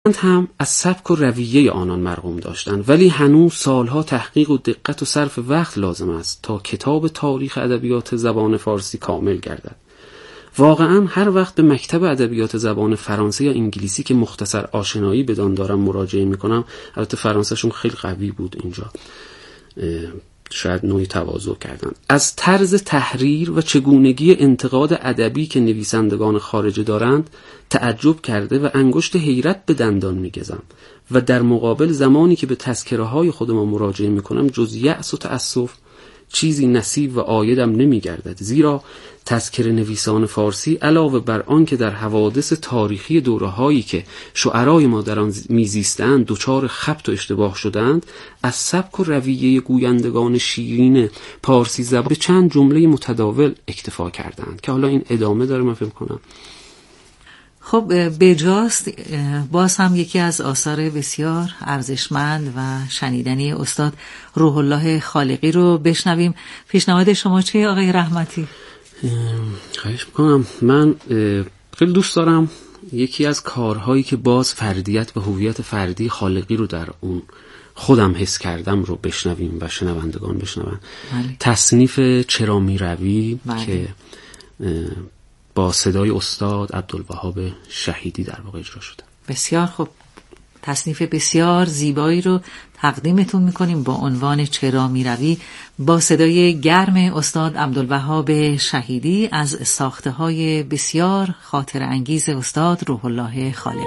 هم از سبک و رویه آنان مرغوم داشتند، ولی هنوز سالها تحقیق و دقت و صرف وقت لازم است تا کتاب تاریخ ادبیات زبان فارسی کامل گردد. واقعا هر وقت به مکتب ادبیات زبان فرانسه یا انگلیسی که مختصر آشنایی بدان دارم مراجعه میکنم، البته فرانسهشون خیلی قوی بود اینجا، شاید نوعی تواضع کردن، از طرز تحریر و چگونگی انتقاد ادبی که نویسندگان خارجه دارند تعجب کرده و انگشت حیرت به دندان میگزم و در مقابل زمانی که به تذکره های خودم مراجعه میکنم جز یأس و تأسف چیزی نصیب و عایدم نمیگردد، زیرا تذکره نویسان فارسی علاوه بر آن که در حوادث تاریخی دوره‌هایی که شعرای ما در آن میزیستند دچار خبط و اشتباه شدند، از سبک و رویه گویندگان شیرین پارسی زبان به چند جمله متداول اکتفا کردند که حالا این ادامه داره من فکر کنم. خب بجاست باز هم یکی از آثار بسیار ارزشمند و شنیدنی استاد روح الله خالقی رو بشنویم. پیشنهاد شما چیه آقای رحمتی؟ خواهش میکنم. من خیلی دوست دارم یکی از کارهایی که باز فردیت و هویت فردی خالقی رو در اون خودم حس کردم رو بشنویم و شنوندگان بشنون. تصنیف چرا میروی که با صدای استاد عبدالوهاب شهیدی در واقع اجرا شده. بسیار خوب، تصنیف بسیار زیبایی رو تقدیمتون میکنیم با عنوان چرا میروی با صدای گرم استاد عبدالوهاب شهیدی از ساخته های بسیار خاطر انگیز استاد روح الله خالقی.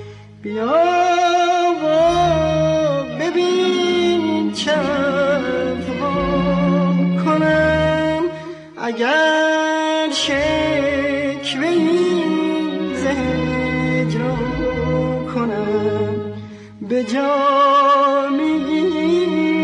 بیا و ببین چه به جا می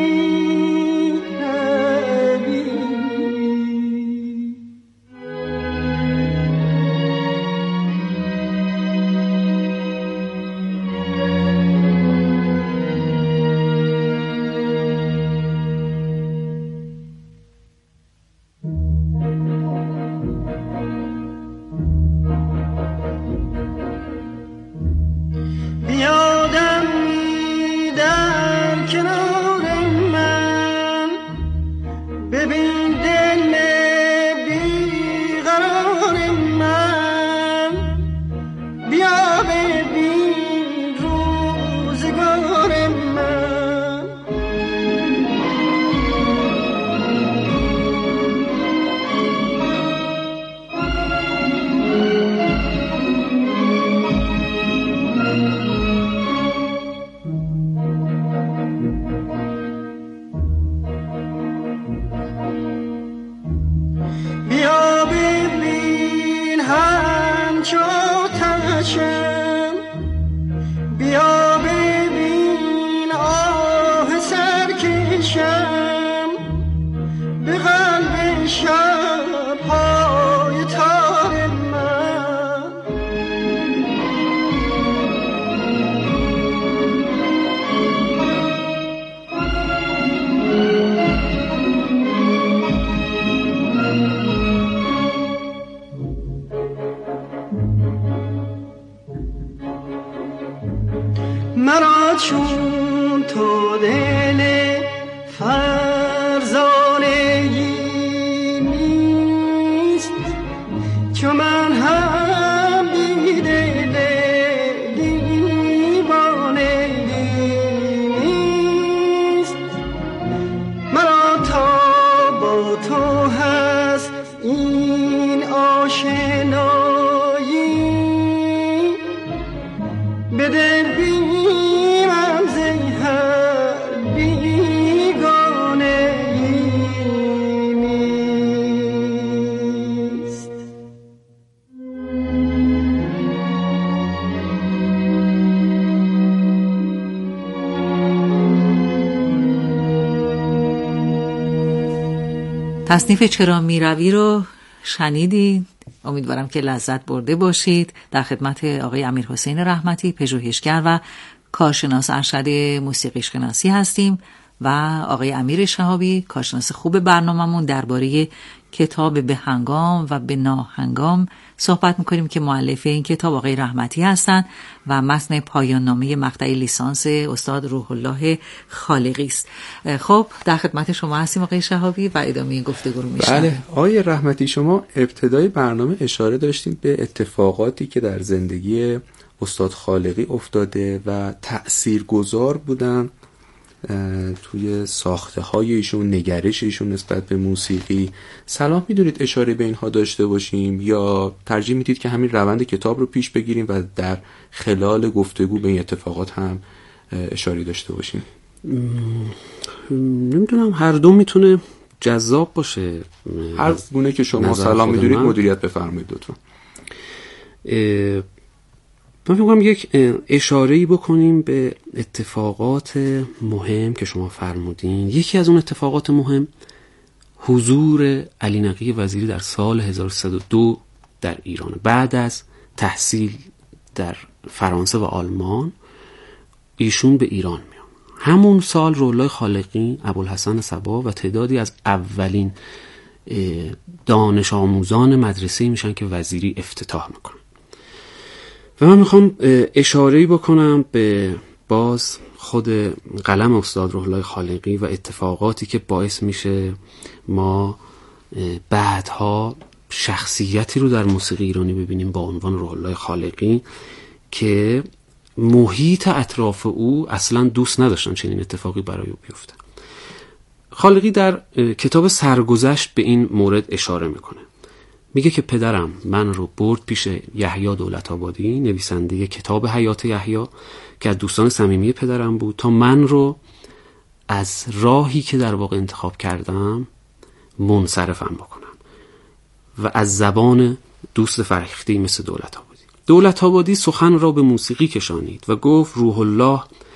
مرا چون تو دل فرزانگی نیست، چون من هم بی دل دیوانگی نیست. مرا تا با تو هست این آشنایی، به دل تصنیف چرا میروی رو شنیدید. امیدوارم که لذت برده باشید. در خدمت آقای امیرحسین رحمتی، پژوهشگر و کارشناس ارشد موسیقی شناسی هستیم و آقای امیر شهابی، کارشناس خوب برنامه‌مون، درباره کتاب به هنگام و به ناهنگام صحبت میکنیم که مؤلف این کتاب آقای رحمتی هستند و متن پایان نامه مقطع لیسانس استاد روح الله خالقی است. خب در خدمت شما هستیم آقای شهابی و ادامه گفتگو رو میشنویم. بله آقای رحمتی، شما ابتدای برنامه اشاره داشتید به اتفاقاتی که در زندگی استاد خالقی افتاده و تأثیرگذار بودن توی ساخته های ایشون، نگرش ایشون نسبت به موسیقی. صلاح میدونید اشاره به اینها داشته باشیم یا ترجیح میدید که همین روند کتاب رو پیش بگیریم و در خلال گفتگو به این اتفاقات هم اشاره داشته باشیم؟ نمیدونم، هر دو میتونه جذاب باشه. هر گونه که شما صلاح میدونید مدیریت بفرمایید لطفا. من فکر کنم یک اشاره‌ای بکنیم به اتفاقات مهم که شما فرمودین. یکی از اون اتفاقات مهم حضور علی نقی وزیری در سال 1302 در ایران. بعد از تحصیل در فرانسه و آلمان ایشون به ایران میان. همون سال روح الله خالقی، ابوالحسن صبا و تعدادی از اولین دانش آموزان مدرسه میشن که وزیری افتتاح میکنن. و من میخوام اشاره‌ای بکنم به باز خود قلم استاد روح الله خالقی و اتفاقاتی که باعث میشه ما بعدها شخصیتی رو در موسیقی ایرانی ببینیم با عنوان روح الله خالقی که محیط اطراف او اصلا دوست نداشتن چنین اتفاقی برای او بیفته. خالقی در کتاب سرگذشت به این مورد اشاره میکنه. میگه که پدرم من رو برد پیش یحیی دولت‌آبادی، نویسنده کتاب حیات یحیی که از دوستان صمیمی پدرم بود، تا من رو از راهی که در واقع انتخاب کردم منصرفم بکنم و از زبان دوست فرهیخته‌ای مثل دولت‌آبادی. دولت‌آبادی سخن را به موسیقی کشانید و گفت روح الله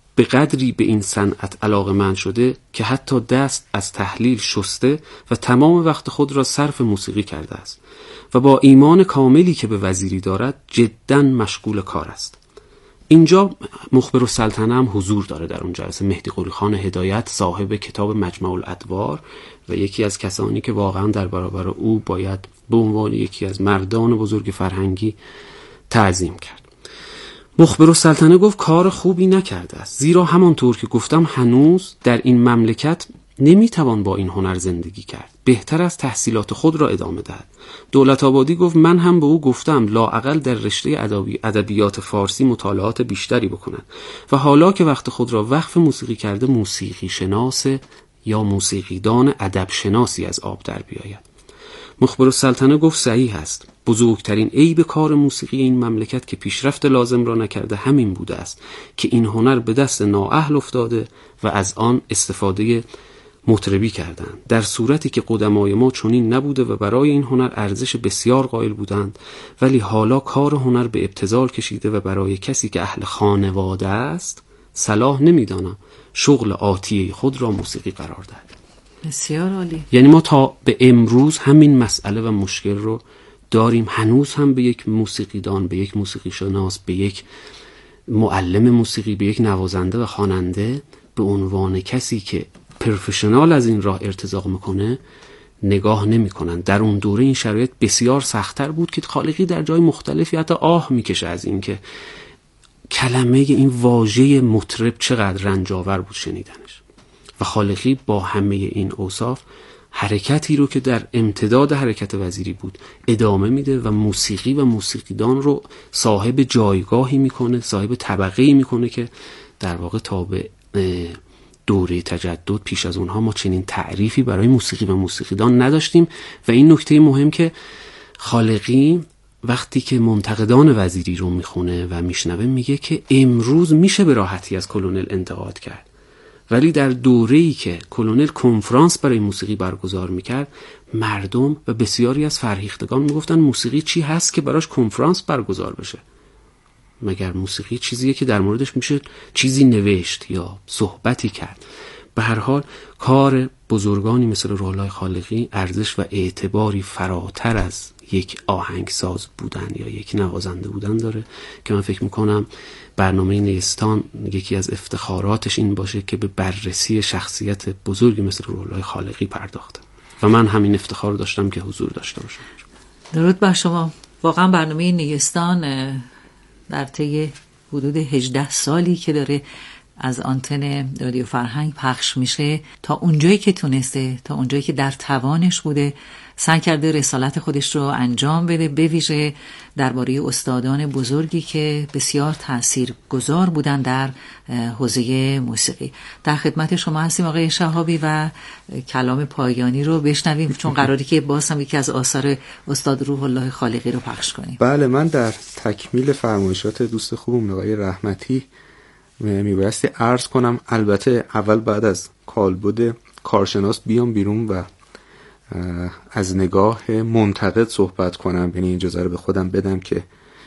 به قدری به این صنعت علاقه‌مند شده که حتی دست از تحلیل شسته و تمام وقت خود را صرف موسیقی کرده است و با ایمان کاملی که به وزیری دارد جداً مشغول کار است. اینجا مخبرالسلطنه هم حضور داره در اون جلسه. مهدی قلی خان هدایت صاحب کتاب مجمع الادوار و یکی از کسانی که واقعا در برابر او باید به عنوان یکی از مردان بزرگ فرهنگی تعظیم کرد. مخبرالسلطنه گفت کار خوبی نکرده است، زیرا همانطور که گفتم هنوز در این مملکت نمیتوان با این هنر زندگی کرد. بهتر است تحصیلات خود را ادامه دهد. دولت آبادی گفت من هم به او گفتم لااقل در رشته ادبیات فارسی مطالعات بیشتری بکند و حالا که وقت خود را وقف موسیقی کرده موسیقی شناس یا موسیقیدان ادب شناسی از آب در بیاید. مخبرالسلطنه گفت صحیح است. بزرگترین عیب کار موسیقی این مملکت که پیشرفت لازم را نکرده همین بوده است که این هنر به دست نااهل افتاده و از آن استفاده مطربی کردند، در صورتی که قدمای ما چنین نبوده و برای این هنر ارزش بسیار قائل بودند، ولی حالا کار هنر به ابتذال کشیده و برای کسی که اهل خانواده است صلاح نمی‌دانم شغل آتیه خود را موسیقی قرار دهد. بسیار عالی. یعنی ما تا به امروز همین مسئله و مشکل رو داریم. هنوز هم به یک موسیقیدان، به یک موسیقی شناس، به یک معلم موسیقی، به یک نوازنده و خواننده به عنوان کسی که پروفشنال از این راه ارتزاق میکنه نگاه نمیکنن. در اون دوره این شرایط بسیار سخت‌تر بود که خالقی در جای مختلفی حتی آه میکشه از این که کلمه این واژه مطرب چقدر رنجاور بود شنیدنش. و خالقی با همه این اوصاف حرکتی رو که در امتداد حرکت وزیری بود ادامه میده و موسیقی و موسیقیدان رو صاحب جایگاهی میکنه، صاحب طبقه‌ای میکنه که در واقع تا به دوره تجدد پیش از اونها ما چنین تعریفی برای موسیقی و موسیقیدان نداشتیم. و این نکته مهم که خالقی وقتی که منتقدان وزیری رو میخونه و میشنوه میگه که امروز میشه به راحتی از کلونل انتقاد کرد، ولی در دوره‌ای که کلونل کنفرانس برای موسیقی برگزار میکرد مردم و بسیاری از فرهیختگان میگفتن موسیقی چی هست که براش کنفرانس برگزار بشه؟ مگر موسیقی چیزیه که در موردش میشه چیزی نوشت یا صحبتی کرد؟ به هر حال کار بزرگانی مثل روح‌الله خالقی ارزش و اعتباری فراتر از یک آهنگساز بودن یا یک نوازنده بودن داره که من فکر میکنم برنامه نیستان یکی از افتخاراتش این باشه که به بررسی شخصیت بزرگی مثل روح‌الله خالقی پرداخته و من همین افتخار داشتم که حضور داشته باشم. درود بر شما. واقعا برنامه نیستان در طی حدود 18 سالی که داره از آنتن رادیو فرهنگ پخش میشه تا اونجایی که تونسته، تا اونجایی که در توانش بوده سعی کرده رسالت خودش رو انجام بده، به ویژه درباره استادان بزرگی که بسیار تاثیرگذار بودن در حوزه موسیقی. در خدمت شما هستیم آقای شهابی و کلام پایانی رو بشنویم چون قراری که باز هم یکی از آثار استاد روح‌الله خالقی رو پخش کنیم. بله، من در تکمیل فرمایشات دوست خوبم آقای رحمتی میبایستی عرض کنم، البته اول بعد از کالبد کارشناس بیام بیرون و از نگاه منتقد صحبت کنم، یعنی اجازه رو به خودم بدم که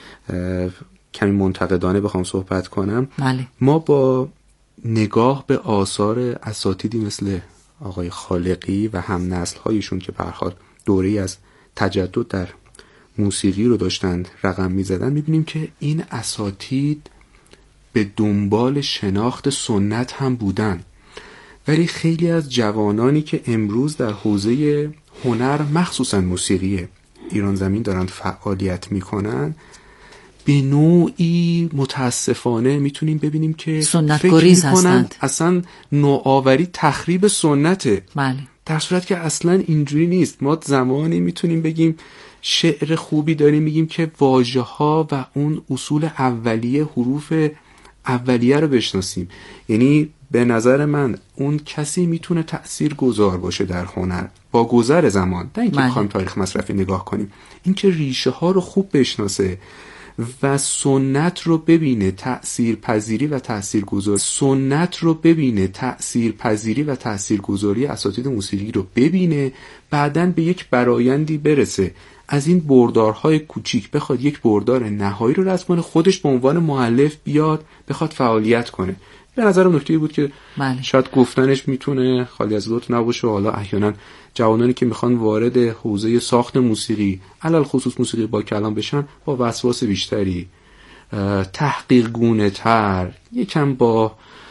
کمی منتقدانه بخوام صحبت کنم. بله. ما با نگاه به آثار اساتیدی مثل آقای خالقی و هم نسل‌هایشون که به هر حال دوره‌ای از تجدد در موسیقی رو داشتند رقم می‌زدن، می‌بینیم که این اساتید به دنبال شناخت سنت هم بودن، ولی خیلی از جوانانی که امروز در حوزه هنر مخصوصا موسیقی ایران زمین دارن فعالیت میکنن به نوعی متاسفانه میتونیم ببینیم که سنت گریز هستند. اصلا نوآوری تخریب سنته. بله. در صورت که اصلا اینجوری نیست. ما زمانی میتونیم بگیم شعر خوبی داریم میگیم که واژه ها و اون اصول اولیه، حروف اولیه رو بشناسیم. یعنی به نظر من اون کسی میتونه تأثیر گذار باشه در هنر با گذر زمان، نه اینکه بخوایم تاریخ مصرفی نگاه کنیم، اینکه ریشه ها رو خوب بشناسه و سنت رو ببینه تأثیر پذیری و تأثیر گذار، سنت رو ببینه تأثیر پذیری و تأثیر گذاری اساتید موسیقی رو ببینه، بعدن به یک برایندی برسه. از این بردارهای کوچیک بخواد یک بردار نهایی رو رسم کنه، خودش به عنوان مؤلف بیاد بخواد فعالیت کنه. به نظرم نکته‌ای بود که شاید گفتنش میتونه خالی از لطف نباشه. حالا احیانا جوانانی که میخوان وارد حوزه ساخت موسیقی، علل خصوص موسیقی با کلام بشن، با وسواس بیشتری، تحقیق گونه تر، یکم با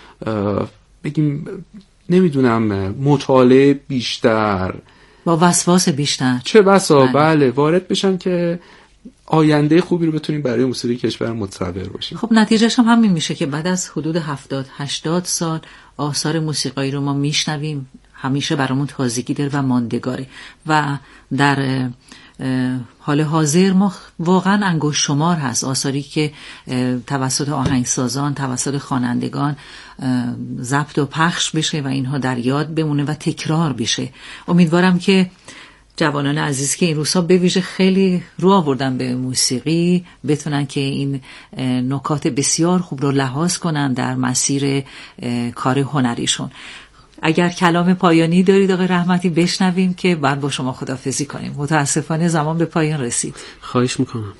بگیم نمیدونم مطالعه بیشتر، با وسواس بیشتر، چه بسا بله وارد بشن که آینده خوبی رو بتونیم برای موسیقی کشور متصور باشیم. خب نتیجهش هم همین میشه که بعد از حدود 70-80 سال آثار موسیقایی رو ما میشنویم، همیشه برامون تازگی داره و ماندگاره و در حال حاضر ما واقعا انگشت شمار هست آثاری که توسط آهنگسازان، توسط خوانندگان ضبط و پخش بشه و اینها در یاد بمونه و تکرار بشه. امیدوارم که جوانان عزیز که این روزها به ویژه خیلی رو آوردن به موسیقی بتونن که این نکات بسیار خوب رو لحاظ کنن در مسیر کار هنریشون. اگر کلام پایانی دارید آقای رحمتی بشنویم که بعد با شما خداحافظی کنیم. متاسفانه زمان به پایان رسید. خواهش میکنم.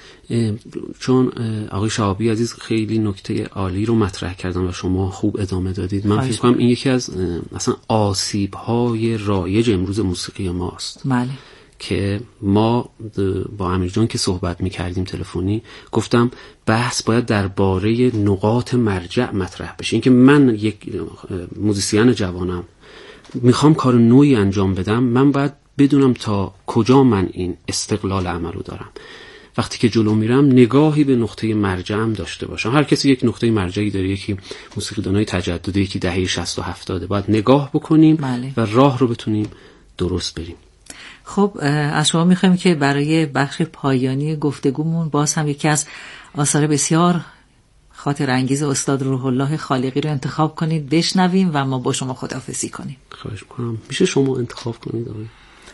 چون آقای شهابی عزیز خیلی نکته عالی رو مطرح کردن و شما خوب ادامه دادید. من فکر کنم این یکی از مثلا آسیب‌های رایج امروز موسیقی ماست. بله. که ما با امیر جان که صحبت می‌کردیم تلفنی گفتم بحث باید درباره نقاط مرجع مطرح بشه. اینکه من یک موزیسین جوانم میخوام کار نوعی انجام بدم، من باید بدونم تا کجا من این استقلال عمل رو دارم. وقتی که جلو میرم نگاهی به نقطه مرجعم داشته باشم. هر کسی یک نقطه مرجعی داره، یکی موسیقیدانای تجددی، یکی دهه 60 و 70. باید نگاه بکنیم بله. و راه رو بتونیم درست بریم. خب از شما میخوایم که برای بخش پایانی گفتگومون باز هم یکی از آثار بسیار خاطر انگیز استاد روح الله خالقی رو انتخاب کنید بشنویم و ما با شما خداحافظی کنیم. خواهش می‌کنم. میشه شما انتخاب کنید آقای؟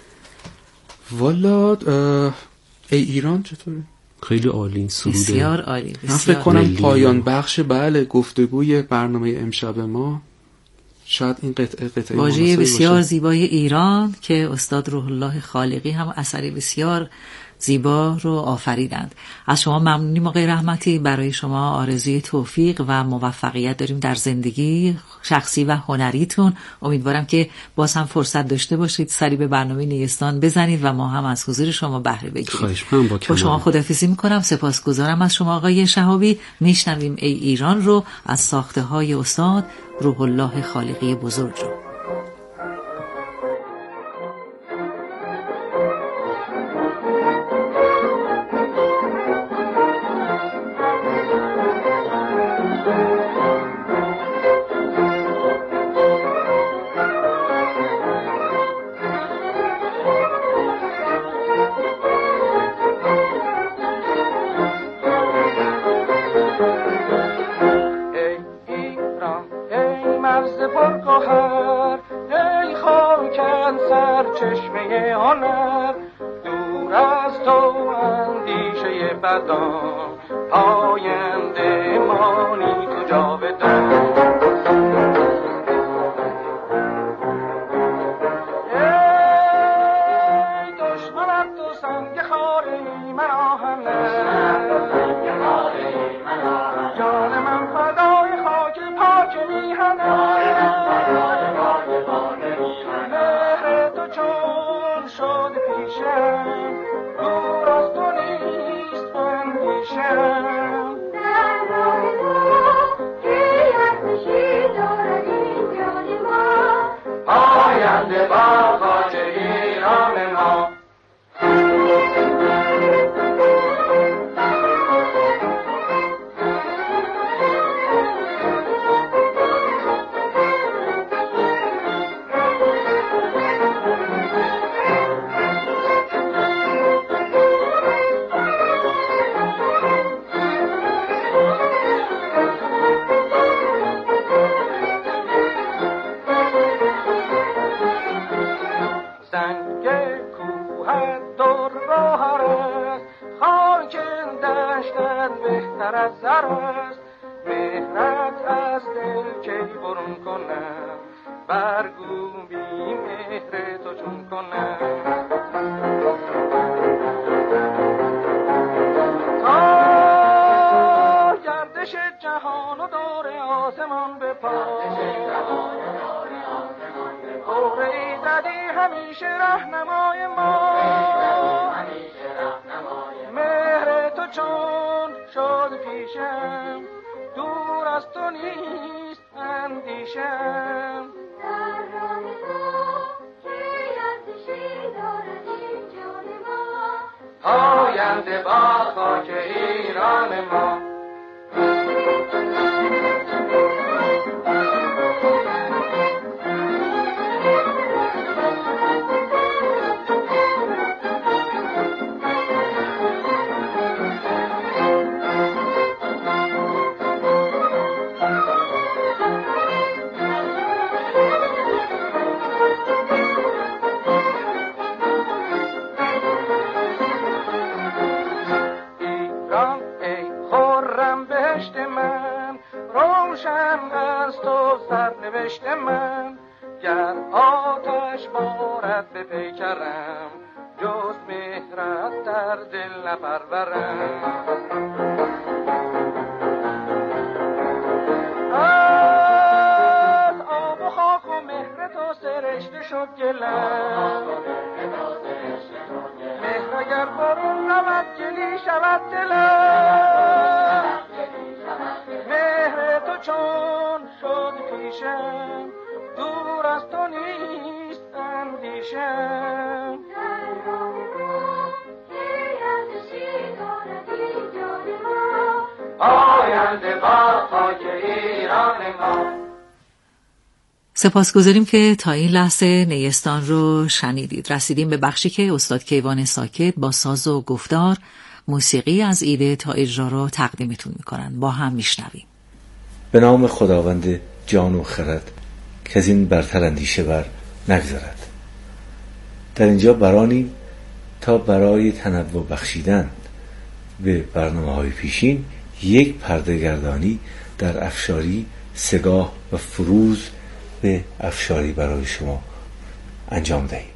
والا ای ایران چطوره؟ خیلی عالی، سروده بسیار عالی، من فکر کنم پایان بخش بله گفتگوی برنامه امشب ما شاید این قطعه واژه بسیار زیبای ایران که استاد روح الله خالقی هم اثری بسیار زیبا رو آفریدند. از شما ممنونیم آقای رحمتی. برای شما آرزوی توفیق و موفقیت داریم در زندگی شخصی و هنریتون. امیدوارم که باز هم فرصت داشته باشید سری به برنامه نیستان بزنید و ما هم از حضور شما بهره بگیریم. خواهش می‌کنم. با شما خداحافظی می‌کنم. سپاسگزارم از شما آقای شهابی. میشنویم ای ایران رو از ساخته‌های استاد روح الله خالقی بزرگ رو. برگو بی مهر تو چون کنم آسمان به پا قهره زدی همیشه رهنمای ما مهر تو چون شد پیشم دور از تو نیست اندیشم در راه تو که ارزشی دارد این جان ما آینده با خاک ایران ما من گر آتش بارد به پیکرم جز مهرت در دل نپرورم از آب و خاک و مهر تو سرشته شد گلم مهر اگر برون رود جلی شود دلم مهر تو چون شد پیشم دور از تو نیست اندیشم آینده با خاک ایران ما. سپاسگزاریم که تا این لحظه نیستان رو شنیدید. رسیدیم به بخشی که استاد کیوان ساکت با ساز و گفتار موسیقی از ایده تا اجرا رو تقدیمتون میکنن. با هم میشنویم. به نام خداوند جان و خرد که از این برتر اندیشه بر نگذارد. در اینجا برانیم تا برای تنوع بخشیدن به برنامه‌های پیشین یک پرده‌گردانی در افشاری، سگاه و فروز به افشاری برای شما انجام دهیم.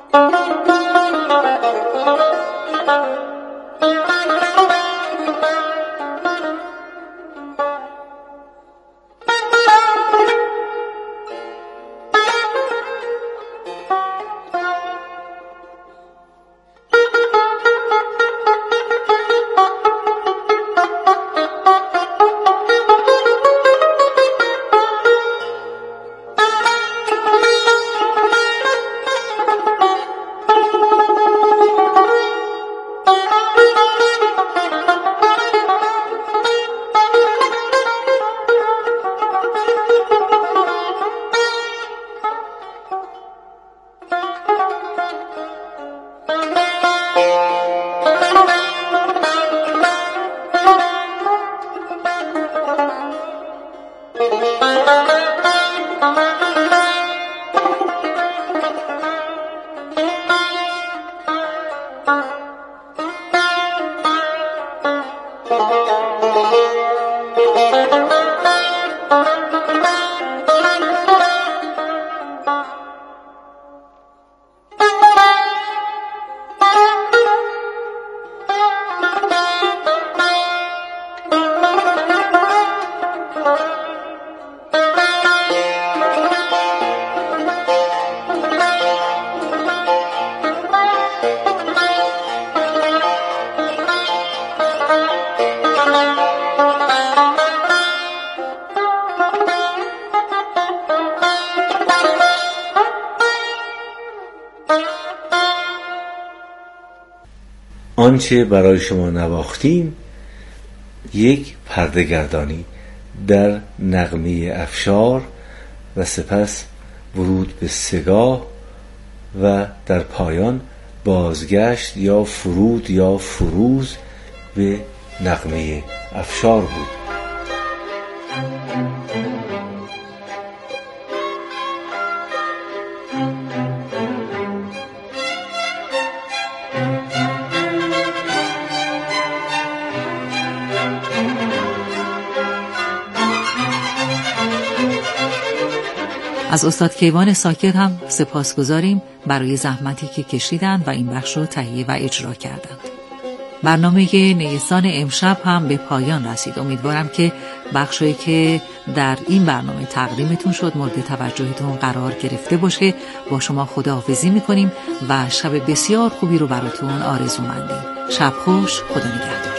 آنچه برای شما نواختیم یک پرده‌گردانی در نغمه افشار و سپس ورود به سگاه و در پایان بازگشت یا فرود یا فروز به نغمه افشار بود. از استاد کیوان ساکت هم سپاسگزاریم برای زحمتی که کشیدند و این بخش رو تهیه و اجرا کردند. برنامه نیسان امشب هم به پایان رسید. امیدوارم که بخشی که در این برنامه تقدیمتون شد مورد توجهتون قرار گرفته باشه. با شما خداحافظی میکنیم و شب بسیار خوبی رو براتون آرزو مندیم. شب خوش، خدا نگهدار.